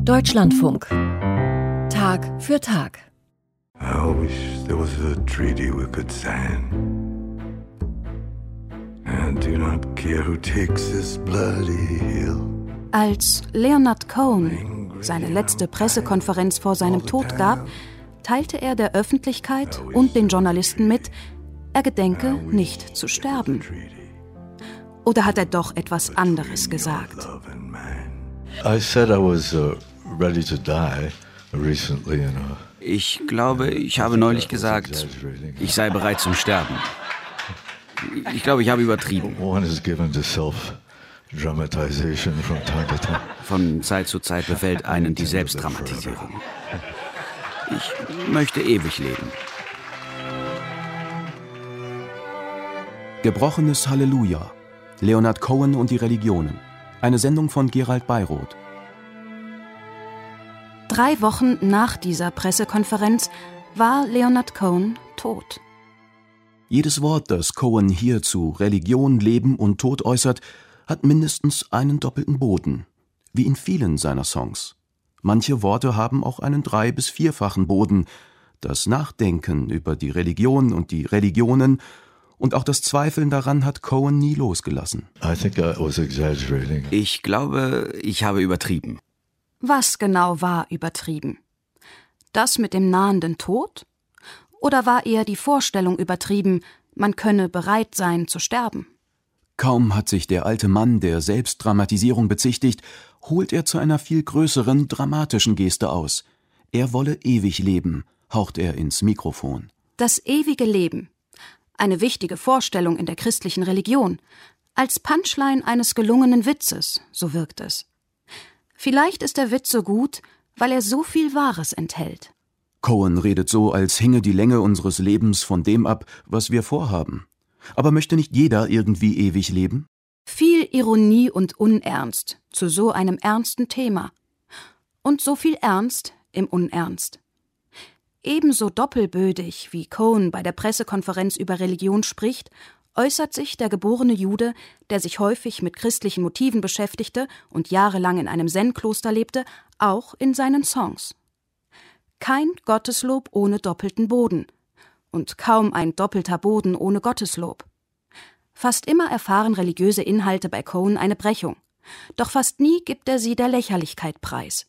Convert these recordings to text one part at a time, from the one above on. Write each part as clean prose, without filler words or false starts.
Deutschlandfunk. Tag für Tag. I wish there was a treaty we could sign. I do not care who takes this bloody hill. Als Leonard Cohen seine letzte Pressekonferenz vor seinem Tod gab, teilte er der Öffentlichkeit und den Journalisten mit, er gedenke nicht zu sterben. Oder hat er doch etwas anderes gesagt? I said I was ready to die recently, Ich glaube, ich habe neulich gesagt, ich sei bereit zum Sterben. Ich glaube, ich habe übertrieben. One is given to self-dramatization from time to time. Von Zeit zu Zeit befällt einen die Selbstdramatisierung. Ich möchte ewig leben. Gebrochenes Halleluja. Leonard Cohen und die Religionen. Eine Sendung von Gerald Beiroth. 3 Wochen nach dieser Pressekonferenz war Leonard Cohen tot. Jedes Wort, das Cohen hier zu Religion, Leben und Tod äußert, hat mindestens einen doppelten Boden, wie in vielen seiner Songs. Manche Worte haben auch einen 3- bis 4-fachen Boden. Das Nachdenken über die Religion und die Religionen und auch das Zweifeln daran hat Cohen nie losgelassen. I think I was exaggerating. Ich glaube, ich habe übertrieben. Was genau war übertrieben? Das mit dem nahenden Tod? Oder war eher die Vorstellung übertrieben, man könne bereit sein zu sterben? Kaum hat sich der alte Mann der Selbstdramatisierung bezichtigt, holt er zu einer viel größeren, dramatischen Geste aus. Er wolle ewig leben, haucht er ins Mikrofon. Das ewige Leben. Eine wichtige Vorstellung in der christlichen Religion. Als Punchline eines gelungenen Witzes, so wirkt es. Vielleicht ist der Witz so gut, weil er so viel Wahres enthält. Cohen redet so, als hinge die Länge unseres Lebens von dem ab, was wir vorhaben. Aber möchte nicht jeder irgendwie ewig leben? Viel Ironie und Unernst zu so einem ernsten Thema. Und so viel Ernst im Unernst. Ebenso doppelbödig, wie Cohen bei der Pressekonferenz über Religion spricht, äußert sich der geborene Jude, der sich häufig mit christlichen Motiven beschäftigte und jahrelang in einem Zen-Kloster lebte, auch in seinen Songs. Kein Gotteslob ohne doppelten Boden und kaum ein doppelter Boden ohne Gotteslob. Fast immer erfahren religiöse Inhalte bei Cohen eine Brechung, doch fast nie gibt er sie der Lächerlichkeit preis.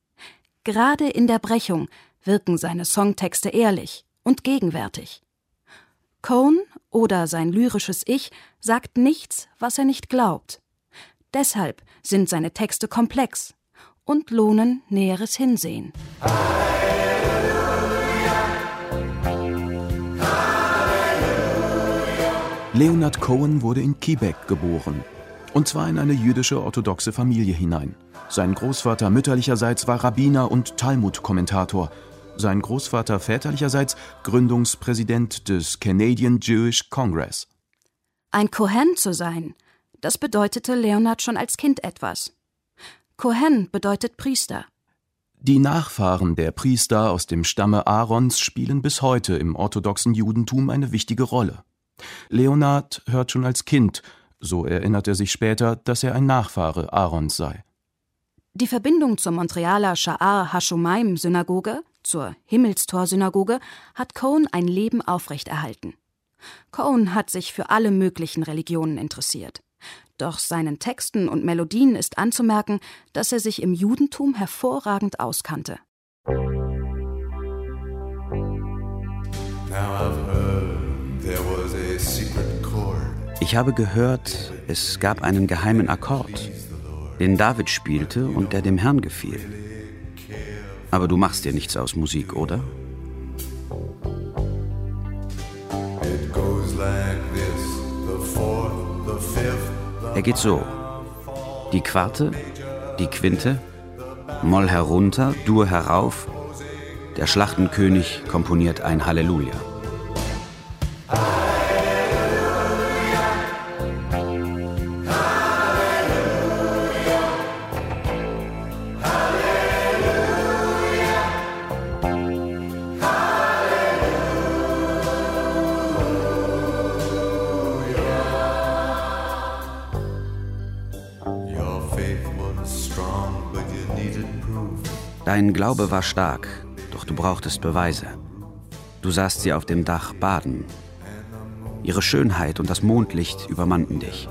Gerade in der Brechung wirken seine Songtexte ehrlich und gegenwärtig. Cohen oder sein lyrisches Ich sagt nichts, was er nicht glaubt. Deshalb sind seine Texte komplex und lohnen näheres Hinsehen. Leonard Cohen wurde in Quebec geboren. Und zwar in eine jüdische orthodoxe Familie hinein. Sein Großvater mütterlicherseits war Rabbiner und Talmud-Kommentator. Sein Großvater väterlicherseits Gründungspräsident des Canadian Jewish Congress. Ein Kohen zu sein, das bedeutete Leonard schon als Kind etwas. Kohen bedeutet Priester. Die Nachfahren der Priester aus dem Stamme Aarons spielen bis heute im orthodoxen Judentum eine wichtige Rolle. Leonard hört schon als Kind, so erinnert er sich später, dass er ein Nachfahre Aarons sei. Die Verbindung zur Montrealer Sha'ar HaShomaim-Synagoge, zur Himmelstor-Synagoge, hat Cohen ein Leben aufrechterhalten. Cohen hat sich für alle möglichen Religionen interessiert. Doch seinen Texten und Melodien ist anzumerken, dass er sich im Judentum hervorragend auskannte. Ich habe gehört, es gab einen geheimen Akkord, den David spielte und der dem Herrn gefiel. Aber du machst dir nichts aus Musik, oder? Er geht so. Die Quarte, die Quinte, Moll herunter, Dur herauf. Der Schlachtenkönig komponiert ein Halleluja. Your faith was strong, but you needed proof. Dein Glaube war stark, doch du brauchtest Beweise. Du sahst sie auf dem Dach baden. Ihre Schönheit und das Mondlicht übermannten dich.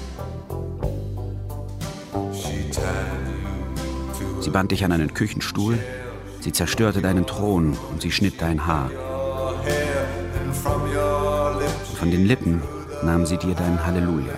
Sie band dich an einen Küchenstuhl, sie zerstörte deinen Thron und sie schnitt dein Haar. Von den Lippen nahm sie dir dein Halleluja.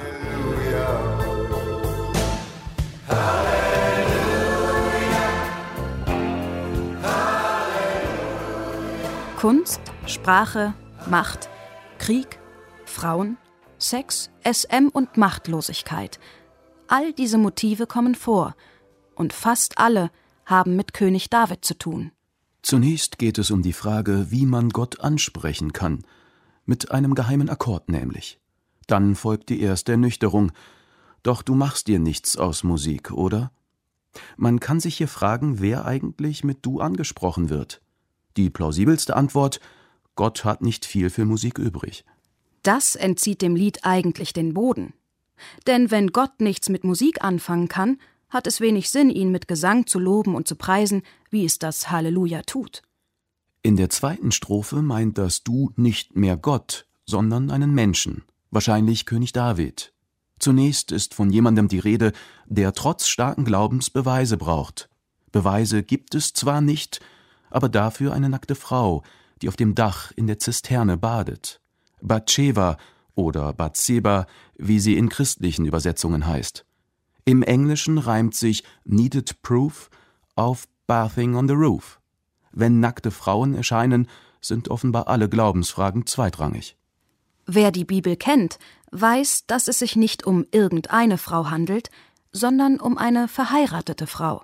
Kunst, Sprache, Macht, Krieg, Frauen, Sex, SM und Machtlosigkeit. All diese Motive kommen vor und fast alle haben mit König David zu tun. Zunächst geht es um die Frage, wie man Gott ansprechen kann. Mit einem geheimen Akkord nämlich. Dann folgt die erste Ernüchterung. Doch du machst dir nichts aus Musik, oder? Man kann sich hier fragen, wer eigentlich mit Du angesprochen wird. Die plausibelste Antwort: Gott hat nicht viel für Musik übrig. Das entzieht dem Lied eigentlich den Boden. Denn wenn Gott nichts mit Musik anfangen kann, hat es wenig Sinn, ihn mit Gesang zu loben und zu preisen, wie es das Halleluja tut. In der zweiten Strophe meint das Du nicht mehr Gott, sondern einen Menschen, wahrscheinlich König David. Zunächst ist von jemandem die Rede, der trotz starken Glaubens Beweise braucht. Beweise gibt es zwar nicht, aber dafür eine nackte Frau, die auf dem Dach in der Zisterne badet. Batsheva oder Bathseba, wie sie in christlichen Übersetzungen heißt. Im Englischen reimt sich Needed Proof auf Bathing on the Roof. Wenn nackte Frauen erscheinen, sind offenbar alle Glaubensfragen zweitrangig. Wer die Bibel kennt, weiß, dass es sich nicht um irgendeine Frau handelt, sondern um eine verheiratete Frau.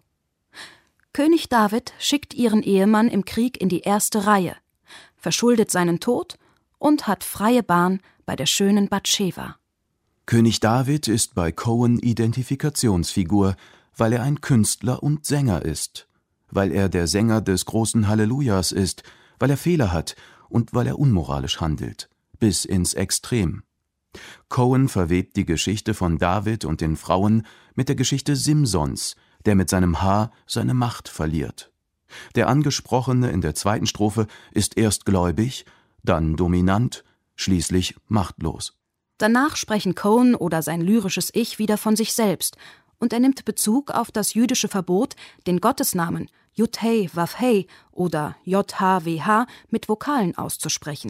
König David schickt ihren Ehemann im Krieg in die erste Reihe, verschuldet seinen Tod und hat freie Bahn bei der schönen Batsheva. König David ist bei Cohen Identifikationsfigur, weil er ein Künstler und Sänger ist, weil er der Sänger des großen Hallelujas ist, weil er Fehler hat und weil er unmoralisch handelt, bis ins Extrem. Cohen verwebt die Geschichte von David und den Frauen mit der Geschichte Simsons, der mit seinem Haar seine Macht verliert. Der Angesprochene in der zweiten Strophe ist erst gläubig, dann dominant, schließlich machtlos. Danach sprechen Cohen oder sein lyrisches Ich wieder von sich selbst und er nimmt Bezug auf das jüdische Verbot, den Gottesnamen Yud-Heh, Wav-Heh oder J-H-W-H mit Vokalen auszusprechen.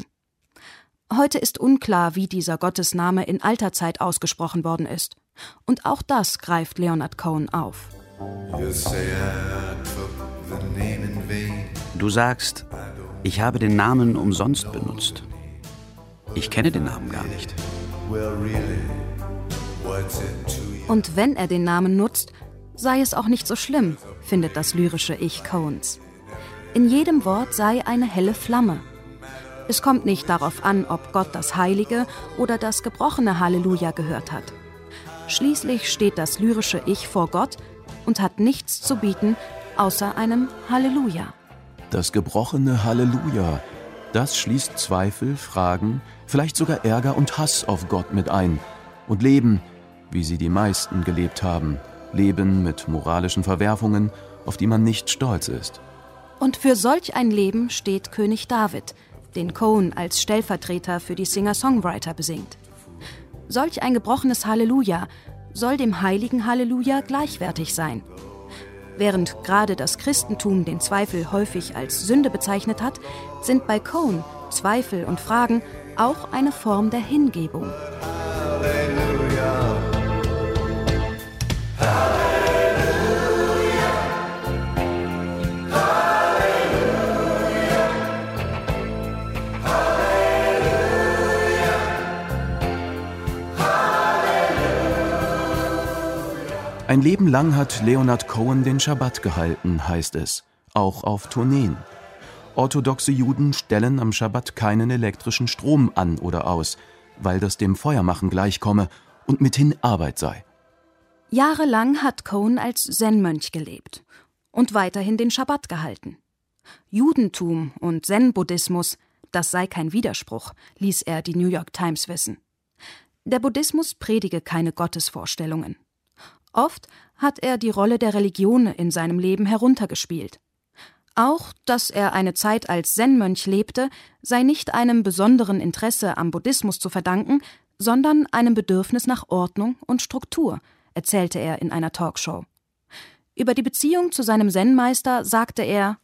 Heute ist unklar, wie dieser Gottesname in alter Zeit ausgesprochen worden ist. Und auch das greift Leonard Cohen auf. Du sagst, ich habe den Namen umsonst benutzt. Ich kenne den Namen gar nicht. Und wenn er den Namen nutzt, sei es auch nicht so schlimm, findet das lyrische Ich Cohens. In jedem Wort sei eine helle Flamme. Es kommt nicht darauf an, ob Gott das heilige oder das gebrochene Halleluja gehört hat. Schließlich steht das lyrische Ich vor Gott und hat nichts zu bieten, außer einem Halleluja. Das gebrochene Halleluja, das schließt Zweifel, Fragen, vielleicht sogar Ärger und Hass auf Gott mit ein. Und Leben, wie sie die meisten gelebt haben. Leben mit moralischen Verwerfungen, auf die man nicht stolz ist. Und für solch ein Leben steht König David, den Cohen als Stellvertreter für die Singer-Songwriter besingt. Solch ein gebrochenes Halleluja soll dem heiligen Halleluja gleichwertig sein. Während gerade das Christentum den Zweifel häufig als Sünde bezeichnet hat, sind bei Cohen Zweifel und Fragen auch eine Form der Hingebung. Halleluja. Ein Leben lang hat Leonard Cohen den Schabbat gehalten, heißt es, auch auf Tourneen. Orthodoxe Juden stellen am Schabbat keinen elektrischen Strom an oder aus, weil das dem Feuermachen gleichkomme und mithin Arbeit sei. Jahrelang hat Cohen als Zen-Mönch gelebt und weiterhin den Schabbat gehalten. Judentum und Zen-Buddhismus, das sei kein Widerspruch, ließ er die New York Times wissen. Der Buddhismus predige keine Gottesvorstellungen. Oft hat er die Rolle der Religion in seinem Leben heruntergespielt. Auch, dass er eine Zeit als Zen-Mönch lebte, sei nicht einem besonderen Interesse am Buddhismus zu verdanken, sondern einem Bedürfnis nach Ordnung und Struktur, erzählte er in einer Talkshow. Über die Beziehung zu seinem Zen-Meister sagte er: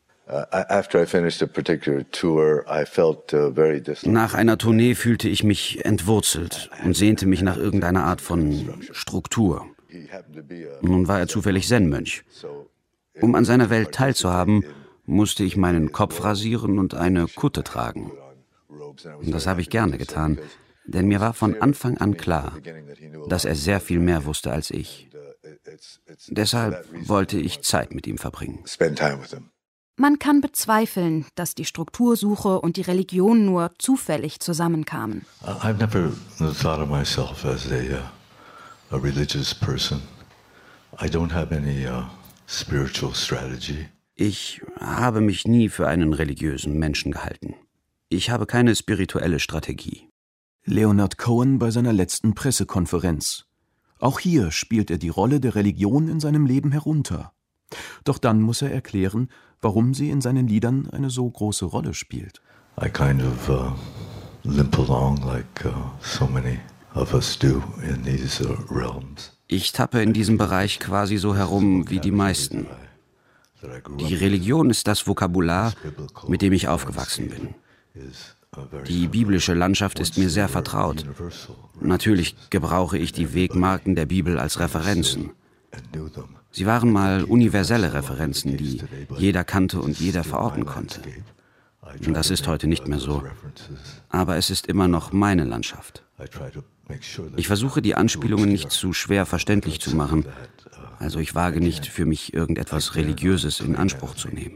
Nach einer Tournee fühlte ich mich entwurzelt und sehnte mich nach irgendeiner Art von Struktur. Nun war er zufällig Zen-Mönch. Um an seiner Welt teilzuhaben, musste ich meinen Kopf rasieren und eine Kutte tragen. Und das habe ich gerne getan, denn mir war von Anfang an klar, dass er sehr viel mehr wusste als ich. Deshalb wollte ich Zeit mit ihm verbringen. Man kann bezweifeln, dass die Struktursuche und die Religion nur zufällig zusammenkamen. I've never thought of myself as a religious person. I don't have any spiritual strategy. Ich habe mich nie für einen religiösen Menschen gehalten. Ich habe keine spirituelle Strategie. Leonard Cohen bei seiner letzten Pressekonferenz. Auch hier spielt er die Rolle der Religion in seinem Leben herunter. Doch dann muss er erklären, warum sie in seinen Liedern eine so große Rolle spielt. I kind of limp along like so many of us do in these realms. Ich tappe in diesem Bereich quasi so herum wie die meisten. Die Religion ist das Vokabular, mit dem ich aufgewachsen bin. Die biblische Landschaft ist mir sehr vertraut. Natürlich gebrauche ich die Wegmarken der Bibel als Referenzen. Sie waren mal universelle Referenzen, die jeder kannte und jeder verorten konnte. Und das ist heute nicht mehr so. Aber es ist immer noch meine Landschaft. Ich versuche, die Anspielungen nicht zu schwer verständlich zu machen. Also ich wage nicht, für mich irgendetwas Religiöses in Anspruch zu nehmen.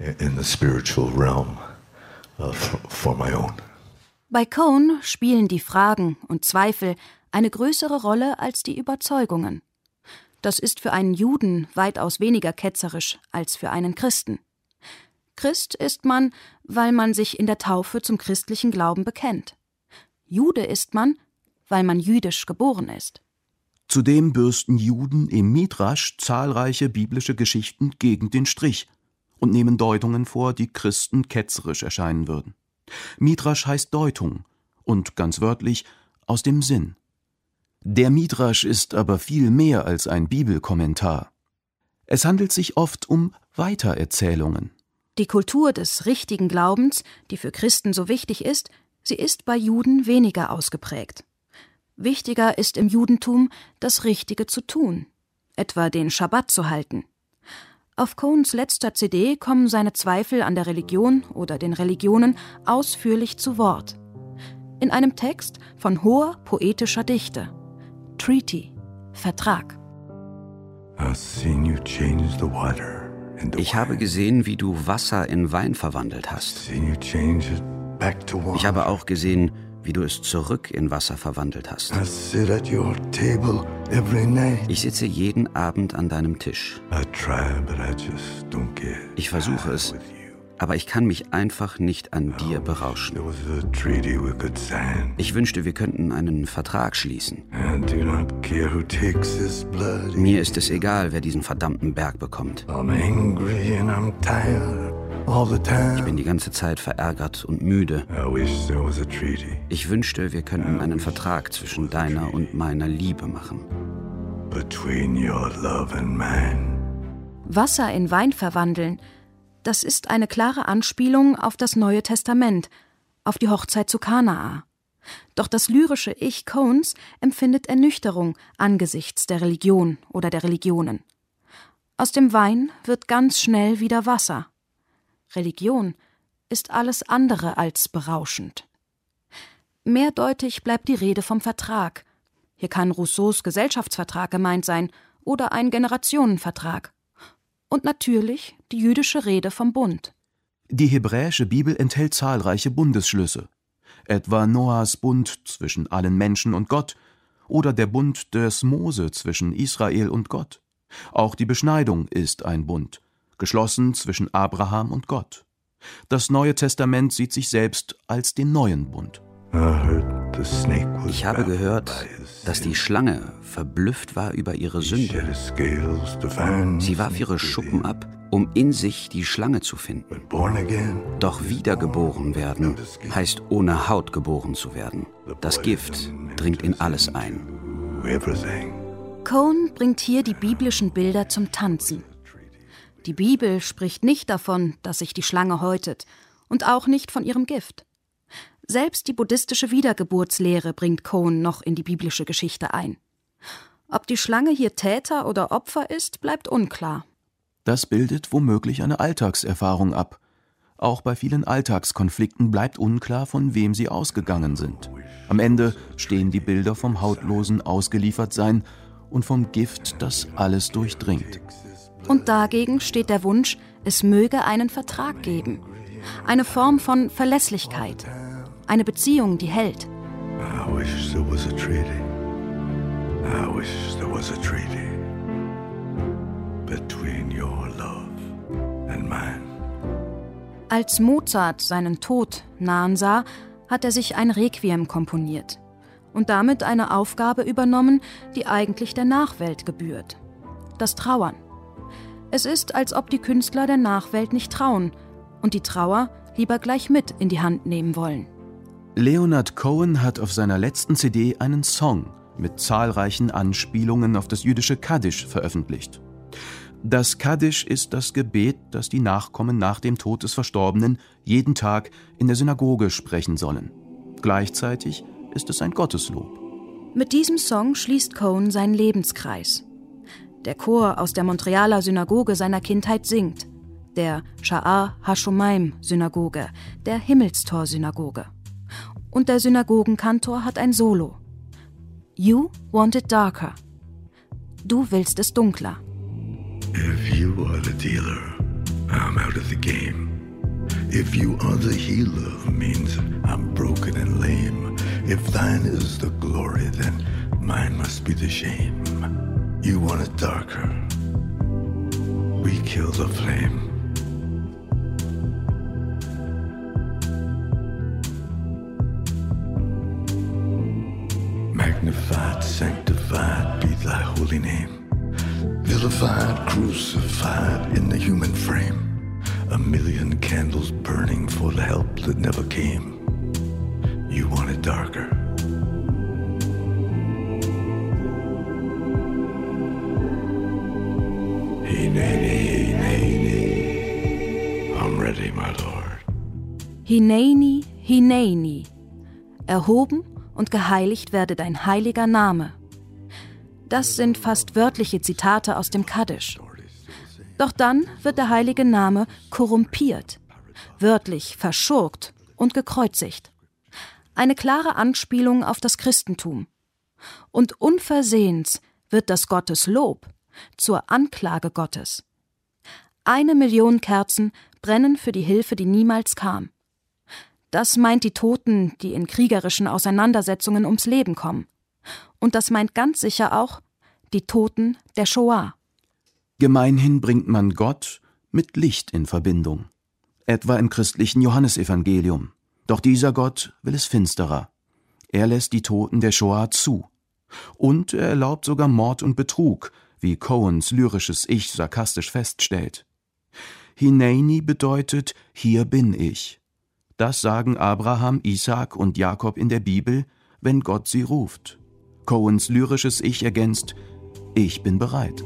Bei Cohen spielen die Fragen und Zweifel eine größere Rolle als die Überzeugungen. Das ist für einen Juden weitaus weniger ketzerisch als für einen Christen. Christ ist man, weil man sich in der Taufe zum christlichen Glauben bekennt. Jude ist man, weil man jüdisch geboren ist. Zudem bürsten Juden im Midrasch zahlreiche biblische Geschichten gegen den Strich und nehmen Deutungen vor, die Christen ketzerisch erscheinen würden. Midrasch heißt Deutung und ganz wörtlich aus dem Sinn. Der Midrasch ist aber viel mehr als ein Bibelkommentar. Es handelt sich oft um Weitererzählungen. Die Kultur des richtigen Glaubens, die für Christen so wichtig ist, sie ist bei Juden weniger ausgeprägt. Wichtiger ist im Judentum, das Richtige zu tun, etwa den Schabbat zu halten. Auf Cohens letzter CD kommen seine Zweifel an der Religion oder den Religionen ausführlich zu Wort. In einem Text von hoher poetischer Dichte. Treaty, Vertrag. Ich habe gesehen, wie du Wasser in Wein verwandelt hast. Ich habe auch gesehen, wie du es zurück in Wasser verwandelt hast. Ich sitze jeden Abend an deinem Tisch. Ich versuche es, aber ich kann mich einfach nicht an dir berauschen. Ich wünschte, wir könnten einen Vertrag schließen. Mir ist es egal, wer diesen verdammten Berg bekommt. Ich bin die ganze Zeit verärgert und müde. Ich wünschte, wir könnten einen Vertrag zwischen deiner und meiner Liebe machen. Wasser in Wein verwandeln, das ist eine klare Anspielung auf das Neue Testament, auf die Hochzeit zu Kanaa. Doch das lyrische Ich Cohens empfindet Ernüchterung angesichts der Religion oder der Religionen. Aus dem Wein wird ganz schnell wieder Wasser. Religion ist alles andere als berauschend. Mehrdeutig bleibt die Rede vom Vertrag. Hier kann Rousseaus Gesellschaftsvertrag gemeint sein oder ein Generationenvertrag. Und natürlich die jüdische Rede vom Bund. Die hebräische Bibel enthält zahlreiche Bundesschlüsse, etwa Noahs Bund zwischen allen Menschen und Gott oder der Bund des Mose zwischen Israel und Gott. Auch die Beschneidung ist ein Bund, geschlossen zwischen Abraham und Gott. Das Neue Testament sieht sich selbst als den neuen Bund. Ich habe gehört, dass die Schlange verblüfft war über ihre Sünde. Sie warf ihre Schuppen ab, um in sich die Schlange zu finden. Doch wiedergeboren werden heißt ohne Haut geboren zu werden. Das Gift dringt in alles ein. Cohn bringt hier die biblischen Bilder zum Tanzen. Die Bibel spricht nicht davon, dass sich die Schlange häutet und auch nicht von ihrem Gift. Selbst die buddhistische Wiedergeburtslehre bringt Cohn noch in die biblische Geschichte ein. Ob die Schlange hier Täter oder Opfer ist, bleibt unklar. Das bildet womöglich eine Alltagserfahrung ab. Auch bei vielen Alltagskonflikten bleibt unklar, von wem sie ausgegangen sind. Am Ende stehen die Bilder vom hautlosen Ausgeliefertsein und vom Gift, das alles durchdringt. Und dagegen steht der Wunsch, es möge einen Vertrag geben. Eine Form von Verlässlichkeit. Eine Beziehung, die hält. I wish there was a treaty. I wish there was a treaty between your love and mine. Als Mozart seinen Tod nahen sah, hat er sich ein Requiem komponiert und damit eine Aufgabe übernommen, die eigentlich der Nachwelt gebührt: das Trauern. Es ist, als ob die Künstler der Nachwelt nicht trauen und die Trauer lieber gleich mit in die Hand nehmen wollen. Leonard Cohen hat auf seiner letzten CD einen Song mit zahlreichen Anspielungen auf das jüdische Kaddisch veröffentlicht. Das Kaddisch ist das Gebet, das die Nachkommen nach dem Tod des Verstorbenen jeden Tag in der Synagoge sprechen sollen. Gleichzeitig ist es ein Gotteslob. Mit diesem Song schließt Cohen seinen Lebenskreis. Der Chor aus der Montrealer Synagoge seiner Kindheit singt, der Sha'ar HaShomaim-Synagoge, der Himmelstor-Synagoge. Und der Synagogenkantor hat ein Solo. You want it darker. Du willst es dunkler. If you are the dealer, I'm out of the game. If you are the healer, means I'm broken and lame. If thine is the glory, then mine must be the shame. You want it darker. We kill the flame. Magnified, sanctified be thy holy name. Vilified, crucified in the human frame. A million candles burning for the help that never came. You want it darker. Hineni, Hineni, I'm ready, my lord. Hineni, Hineni. Erhoben und geheiligt werde dein heiliger Name. Das sind fast wörtliche Zitate aus dem Kaddisch. Doch dann wird der heilige Name korrumpiert, wörtlich verschurkt und gekreuzigt. Eine klare Anspielung auf das Christentum. Und unversehens wird das Gotteslob zur Anklage Gottes. 1 Million Kerzen brennen für die Hilfe, die niemals kam. Das meint die Toten, die in kriegerischen Auseinandersetzungen ums Leben kommen. Und das meint ganz sicher auch die Toten der Shoah. Gemeinhin bringt man Gott mit Licht in Verbindung. Etwa im christlichen Johannesevangelium. Doch dieser Gott will es finsterer. Er lässt die Toten der Shoah zu. Und er erlaubt sogar Mord und Betrug, wie Cohens lyrisches Ich sarkastisch feststellt. Hineni bedeutet, hier bin ich. Das sagen Abraham, Isaak und Jakob in der Bibel, wenn Gott sie ruft. Cohens lyrisches Ich ergänzt, ich bin bereit.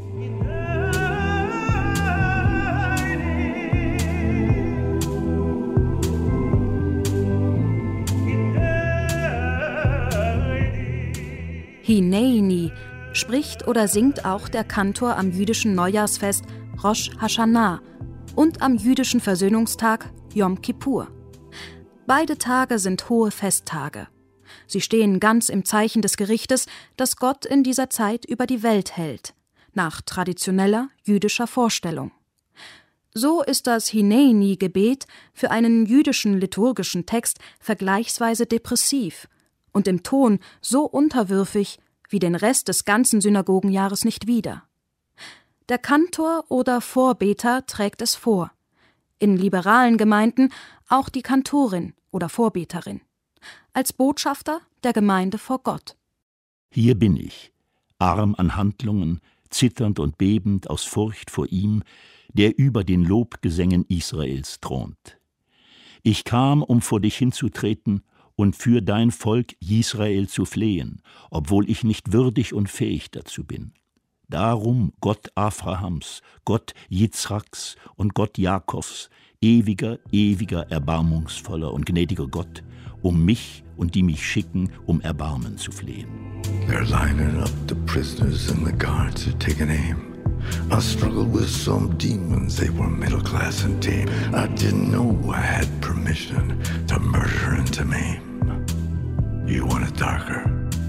Hineni spricht oder singt auch der Kantor am jüdischen Neujahrsfest Rosh Hashanah und am jüdischen Versöhnungstag Yom Kippur. Beide Tage sind hohe Festtage. Sie stehen ganz im Zeichen des Gerichtes, das Gott in dieser Zeit über die Welt hält, nach traditioneller jüdischer Vorstellung. So ist das Hineni-Gebet für einen jüdischen liturgischen Text vergleichsweise depressiv und im Ton so unterwürfig wie den Rest des ganzen Synagogenjahres nicht wieder. Der Kantor oder Vorbeter trägt es vor. In liberalen Gemeinden auch die Kantorin oder Vorbeterin. als Botschafter der Gemeinde vor Gott. Hier bin ich, arm an Handlungen, zitternd und bebend aus Furcht vor ihm, der über den Lobgesängen Israels thront. Ich kam, um vor dich hinzutreten und für dein Volk Israel zu flehen, obwohl ich nicht würdig und fähig dazu bin. Darum, Gott Abrahams, Gott Jitzraks und Gott Jakobs, ewiger, erbarmungsvoller und gnädiger Gott, um mich und die mich schicken, um Erbarmen zu flehen. They're lining up the prisoners and the guards are taking aim. I struggled with some demons, they were middle class and tame. I didn't know I had permission to murder and to maim. You want it darker?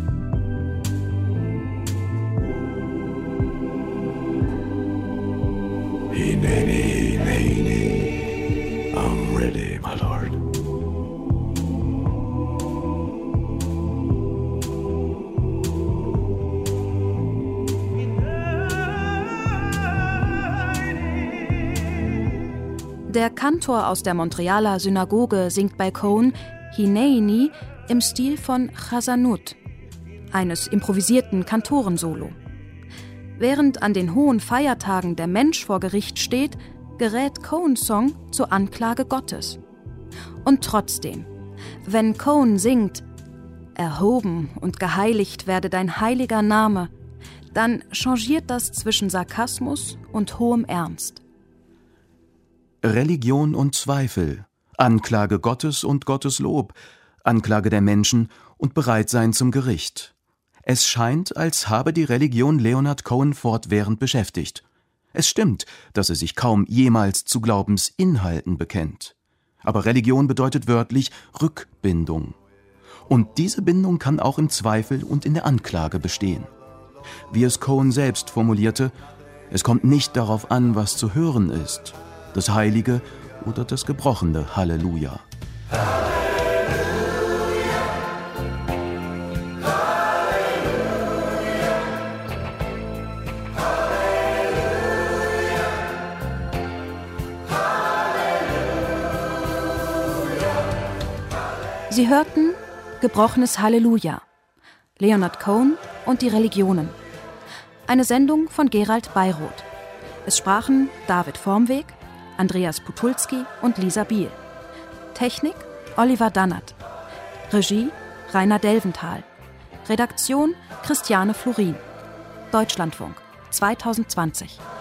Hineni, hineni, I'm ready, my lord. Der Kantor aus der Montrealer Synagoge singt bei Cohen Hineini im Stil von Chasanut, eines improvisierten Kantorensolo. Während an den hohen Feiertagen der Mensch vor Gericht steht, gerät Cohens Song zur Anklage Gottes. Und trotzdem, wenn Cohen singt, erhoben und geheiligt werde dein heiliger Name, dann changiert das zwischen Sarkasmus und hohem Ernst. Religion und Zweifel, Anklage Gottes und Gottes Lob, Anklage der Menschen und Bereitsein zum Gericht. Es scheint, als habe die Religion Leonard Cohen fortwährend beschäftigt. Es stimmt, dass er sich kaum jemals zu Glaubensinhalten bekennt. Aber Religion bedeutet wörtlich Rückbindung. Und diese Bindung kann auch im Zweifel und in der Anklage bestehen. Wie es Cohen selbst formulierte, es kommt nicht darauf an, was zu hören ist, das heilige oder das gebrochene Halleluja. Sie hörten Gebrochenes Halleluja, Leonard Cohen und die Religionen. Eine Sendung von Gerald Beiroth. Es sprachen David Vormweg, Andreas Putulski und Lisa Biel. Technik Oliver Dannert. Regie Rainer Delventhal. Redaktion Christiane Florin. Deutschlandfunk 2020.